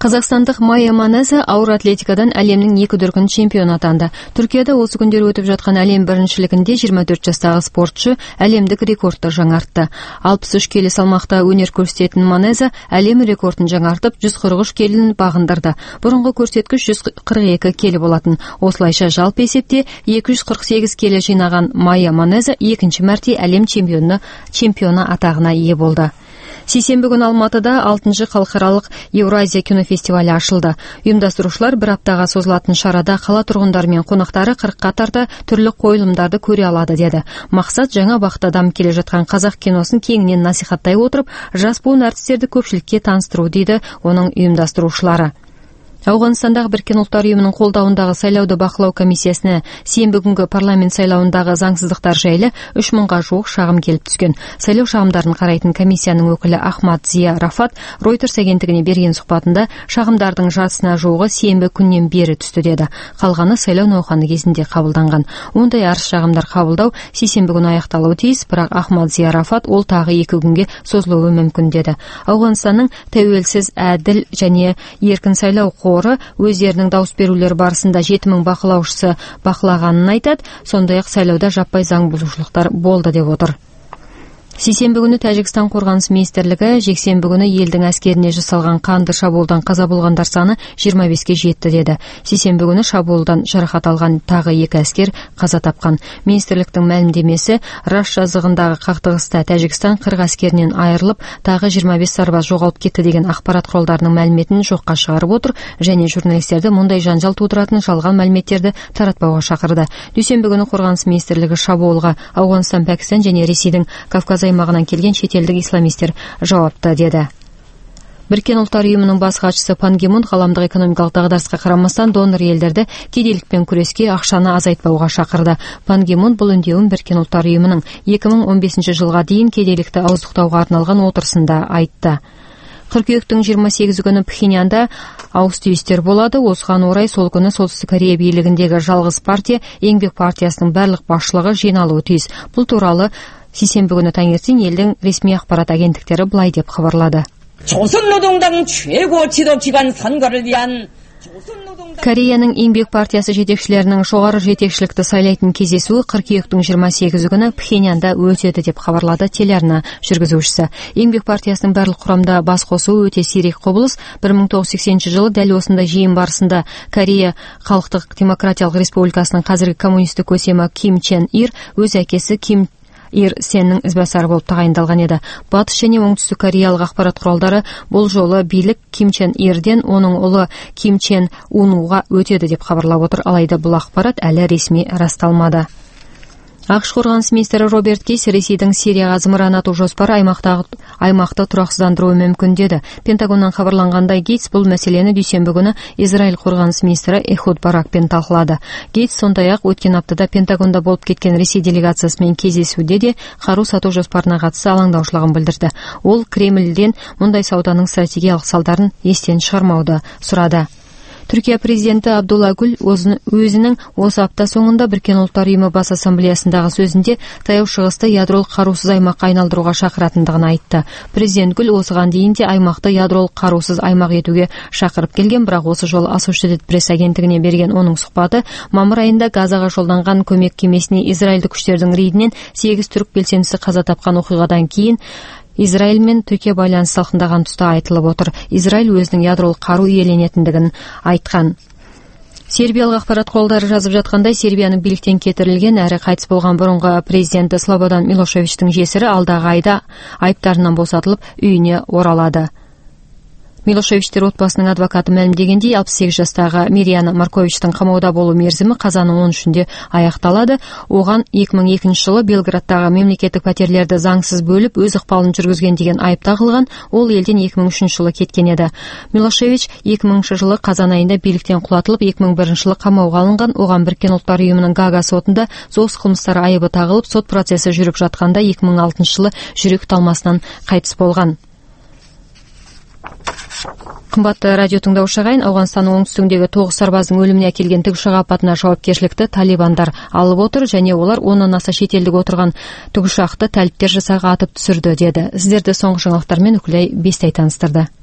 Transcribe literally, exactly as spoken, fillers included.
Қазақстандық Майя Манеза ауыр атлетикадан әлемнің екі дүркін чемпионы атанды. Түркияда осы күндері өтіп жатқан әлем біріншілігінде жиырма төрт жастағы спортшы әлемдік рекордты жаңартты. алпыс үш келі салмақта өнер көрсететін Манеза әлем рекордын жаңартып, жүз қырық үш келін бағындырды. Бұрынғы көрсеткіш жүз қырық екі келі болатын. Осылайша жалпы есепте екі жүз қырық сегіз келі жинаған Майя Манеза екінші мәрте әлем чемпионы чемпионы атағына ие болды. Сейсенбі күні Алматыда алтыншы халықаралық Еуразия кинофестивалі ашылды. Ұйымдастырушылар бір аптаға созылатын шарада қала тұрғындары мен қонақтары қырыққа тарта түрлі қойылымдарды көре алады деді. Мақсат жаңа бағытта дамып келе жатқан қазақ киносын кеңінен насихаттай отырып, жас буын әртістерді көпшілікке таныстыру дейді оның ұйымдастырушылары. Ауғанстандағы Біріккен ұлттар ұйымының қолдауындағы сайлауды бақылау комиссиясына сенбі күнгі парламент сайлауындағы заңсыздықтар жайлы үш мыңға жуық шағым келіп түскен. Сайлау шағымдарын қарайтын комиссияның өкілі Ахмад Зия Рафат Reuters агенттігіне берген сұхбатында шағымдардың жартысына жуығы сенбі күннен бері түсті деді. Қалғаны сайлау науқаны кезінде қабылданған. Ондай арыз шағымдар қабылдау сейсенбі күні аяқталуы тиіс, бірақ Ахмад Зия Рафат ол тағы екі күнге созылуы мүмкін деді. Ауғанстанның тәуелсіз, әділ және еркін сайлау қоры өздерінің дауыс берулер барысында жеті мың бақылаушысы бақылағанын айтады, сондай-ақ сайлауда жаппай заң бұзушылықтар болды деп отыр. Сейсенбі күні Тәжікстан қорғаныс министрлігі жексенбі күні елдің әскеріне жасалған қанды шабуылдан қаза болғандар саны жиырма беске жетті деді. Сейсенбі күні шабуылдан жарақат алған тағы екі әскер қаза тапқан. Министрліктің мәлімдемесі Раш жазығындағы қақтығыста Тәжікстан қырық әскерінен айырылып, тағы жиырма бес сарбаз жоғалып кетті деген ақпарат құралдарының мәліметін жоққа шығарып отыр және журналистерді мұндай жанжал тудыратын жалған мәліметтерді таратпауға шақырды. Дүйсенбі күні қорғаныс министрлігі шабуылға Ауғанстан, Пәкістан және Ресейдің Кавказ аймағынан келген шетелдік исламистер жауапты деді. Біріккен ұлттар ұйымының бас хатшысы Пан Ги Мун ғаламдық экономикалық дағдарысқа қарамастан донор елдерді кедейлікпен күреске ақшаны азайтпауға шақырды. Пан Ги Мун бұл үндеуін Біріккен ұлттар ұйымының екі мың он бесінші жылға дейін кедейлікті ауыздықтауға арналған отырысында айтты. Қыркүйектің жиырма сегізі күні Пхеньянда ауыс-түйістер болады. Осыған орай сол күні Солтүстік Корея билігіндегі жалғыз партия, Еңбек партиясының барлық басшылығы жиналуы тиіс. Бұл туралы сейсенбі күні таңертең елдің ресми ақпарат агенттіктері былай деп хабарлады. 조선노동당 최고 지도기관 선거를 위한 Кореяның Еңбек партиясы жетекшілерінің жоғары жетекшілікті сайлайтын кездесуі қыркүйектің жиырма сегізі күні Пхеньянда өтеді деп хабарлады телеарна жүргізушісі. Еңбек партиясының барлық құрамда бас қосуы өте сирек құбылыс. бір мың тоғыз жүз сексенінші жылы дәл осындай жиын барысында Корея Халықтық демократиялық республикасының қазіргі коммунистік көсемі Ким Чен Ир өз әкесі Ким Ир Сеннің ізбасары болып тағайындалған еді. Батыс және оңтүстік кореялық ақпарат құралдары бұл жолы билік Ким Чен Ирден оның ұлы Ким Чен Унуға өтеді деп хабарлап отыр, алайда бұл ақпарат әлі ресми расталмады. ақш қорғаныс министрі Роберт Кейс Ресейдің Сирияға зымыран ату жоспары аймақты тұрақсыздандыруы мүмкін деді. Пентагоннан хабарланғандай Гейтс бұл мәселені дүйсенбі күні Израиль қорғаныс министрі Эхуд Баракпен талқылады. Гейтс сондай-ақ өткен аптада Пентагонда болып кеткен Ресей делегациясымен кездесуде де қару сату жоспарына қатысты алаңдаушылығын білдірді. Ол Кремльден мұндай сауданың стратегиялық салдарын естен шығармауды сұрады. Түркия президенті Абдулла Гүл өзінің осы апта соңында Біріккен ұлттар ұйымы бас ассамблеясындағы сөзінде таяу шығысты ядролық қарусыз аймаққа айналдыруға шақыратындығын айтты. Президент Гүл осыған дейін де аймақты ядролық қарусыз аймақ етуге шақырып келген, бірақ осы жолы Associated Press агенттігіне берген оның сұхбаты мамыр айында Газаға жолданған көмек кемесіне израильдік күштердің рейдінен сегіз түрік белсендісі қаза тапқан оқиғадан кейін Израиль мен Түркия байланыс салқындаған тұста айтылып отыр. Израиль өзінің ядролық қару иеленетіндігін айтқан. Сербиялық ақпарат құралдары жазып жатқандай, Сербияның биліктен кетірілген әрі қайтыс болған бұрынғы президенті Слободан Милошевичтің жесірі алдағы айда айыптарынан босатылып үйіне оралады. Милошевичтер отбасының адвокаты мәлімдегендей, алпыс сегіз жастағы Мирьяна Марковичтің қамауда болу мерзімі қазанның он үшінде аяқталады. Оған екі мың екінші жылы Белградтағы мемлекеттік пәтерлерді заңсыз бөліп, өз ықпалын жүргізген деген айып тағылған. Ол елден екі мың үшінші жылы кеткен еді. Милошевич екі мыңыншы жылы қазан айында биліктен құлатылып, екі мың бірінші жылы қамауға алынған. Оған Біріккен ұлттар ұйымының Гага сотында соғыс қылмыстары айыбы тағылып, сот процесі жүріп жатқанда екі мың алтыншы жылы жүрек талмасынан қайтыс болған. Қымбатты радио тыңдаушы ағайын, Ауғанстанның оңтүстігіндегі тоғыз сарбаздың өліміне әкелген тікұшақ апатына жауапкершілікті талибандар алып отыр және олар оннан аса шетелдік отырған тікұшақты тәліптер жасағы атып түсірді деді. Сіздерді соңғы жаңалықтармен Үкілай Бестай таныстырды.